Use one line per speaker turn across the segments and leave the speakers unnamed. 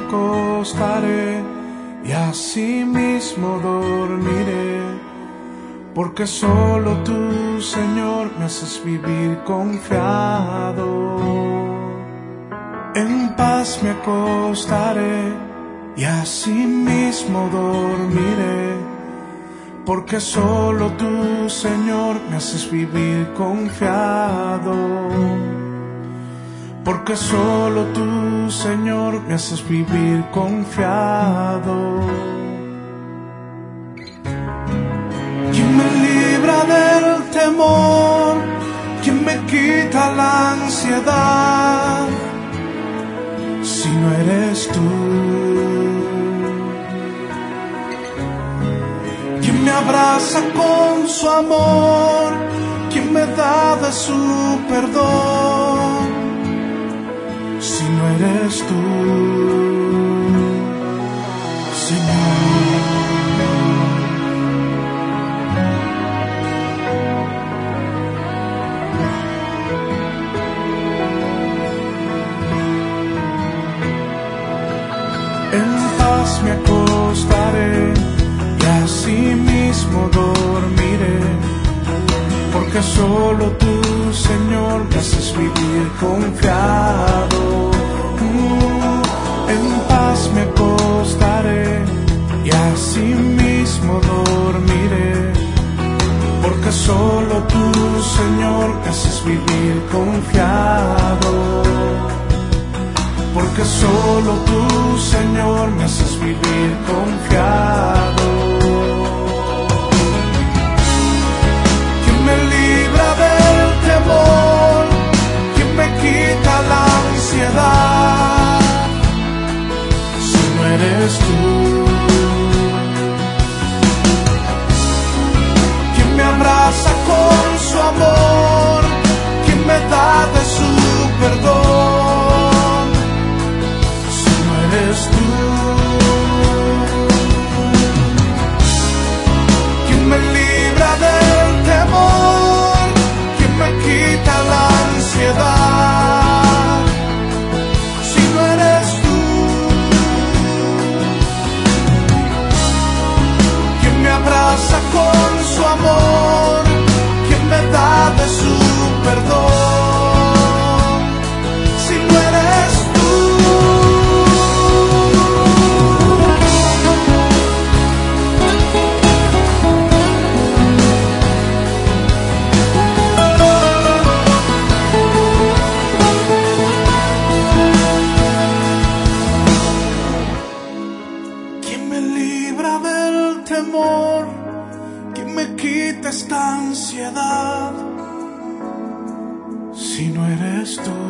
acostaré y asimismo dormiré, porque solo tú, Señor, me haces vivir confiado. En paz me acostaré y asimismo dormiré, porque solo tú, Señor, me haces vivir confiado. Porque solo tú, Señor, me haces vivir confiado. ¿Quién me libra del temor? ¿Quién me quita la ansiedad? Si no eres tú. ¿Quién me abraza con su amor? ¿Quién me da de su perdón? Si no eres tú, Señor. En paz me acostaré y asimismo dormiré, porque solo tú, Señor, me haces vivir confiado. En paz me acostaré y asimismo dormiré, porque solo tú, Señor, me haces vivir confiado. Porque solo tú, Señor, me haces vivir confiado. ¿Quién me libra del temor? ¿Quién me quita la ansiedad? Si no eres tú. ¿Quién me abraza con su amor? ¿Quién me da de su perdón? Si no eres tú. ¿Quién me libra del temor? ¿Quién me quita la ansiedad? Si no eres tú. ¿Quién me abraza con su amor? ¿Quién me da de su perdón? Si no eres tú. ¿Quién me libra del temor? ¿Quién me quita esta ansiedad? Si no eres tú.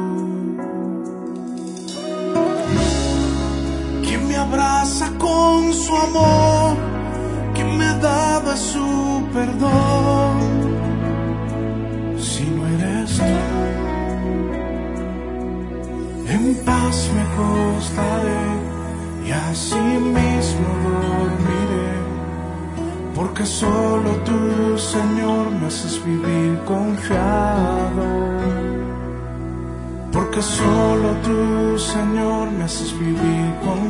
¿Quién me abraza con su amor? ¿Quién me da de su perdón? Si no eres tú. En paz me acostaré y asimismo dormiré, porque solo tú, Señor, me haces vivir confiado. Porque solo tú, Señor, me haces vivir confiado.